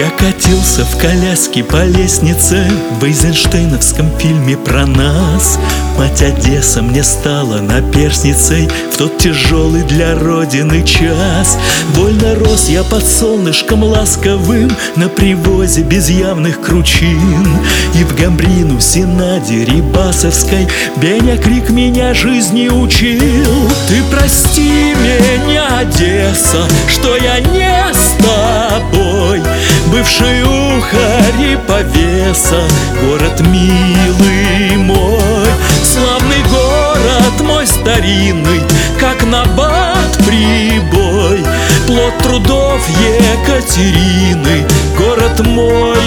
Я катился в коляске по лестнице в эйзенштейновском фильме про нас. Мать Одесса мне стала наперсницей в тот тяжелый для Родины час. Вольно рос я под солнышком ласковым на привозе без явных кручин. И в гамбрину Синаде Рибасовской Беня крик меня жизни учил. Ты прости меня, Одесса, что я не с тобой. Бывший ухарь и повеса, город милый мой. Славный город мой старинный, как набат прибой. Плод трудов Екатерины, город мой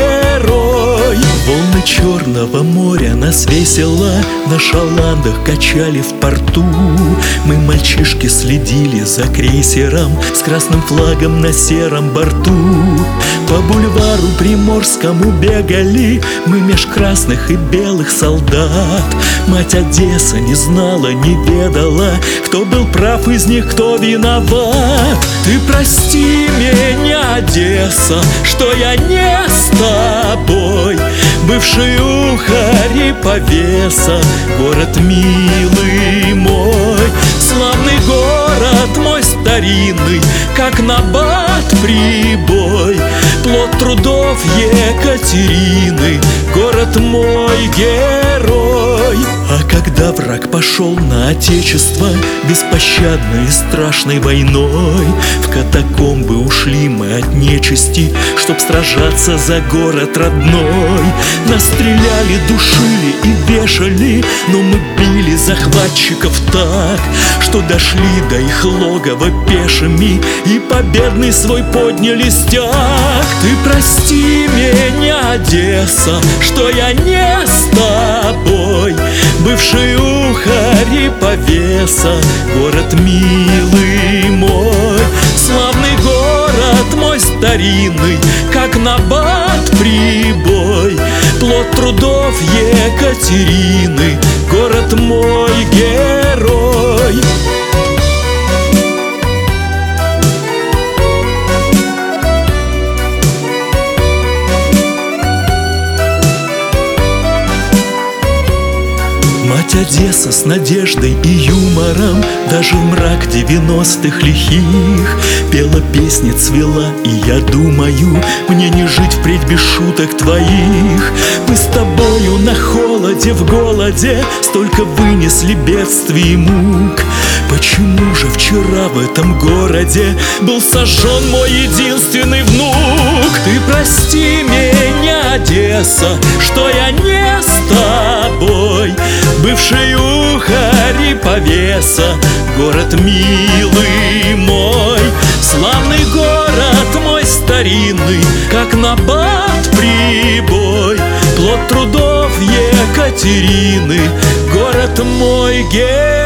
герой. Волны Черного моря нас весело на шаландах качали в порту. Мы, мальчишки, следили за крейсером с красным флагом на сером борту. По бульвару Приморскому бегали мы меж красных и белых солдат. Мать Одесса не знала, не ведала, кто был прав из них, кто виноват. Ты прости меня, Одесса, что я не с тобой. Бывший ухарь и повеса, город милый мой. Славный город мой старинный, как набат прибой. Плод трудов Екатерины, город мой герой. А когда враг пошел на отечество беспощадной и страшной войной, в катакомбы ушли мы от нечисти, чтоб сражаться за город родной. Нас стреляли, душили и вешали, но мы били захватчиков так, что дошли до их логова пешими и победный свой подняли стяг. Ты прости меня, Одесса, что я не с тобой. Бывший ухарь и повеса, город милый мой. Славный город мой старинный, как набат прибой. Плод трудов Екатерины, город мой герой. Мать Одесса с надеждой и юмором даже в мрак 90-х лихих пела песни, цвела, и я думаю, мне не жить впредь без шуток твоих. Мы с тобою на холоде, в голоде столько вынесли бедствий и мук. Почему же вчера в этом городе был сожжен мой единственный внук? Ты прости меня, Одесса, что я не с тобой. Бывший ухарь и повеса, город милый мой. Славный город мой старинный, как набат прибой. Плод трудов Екатерины, город мой герой.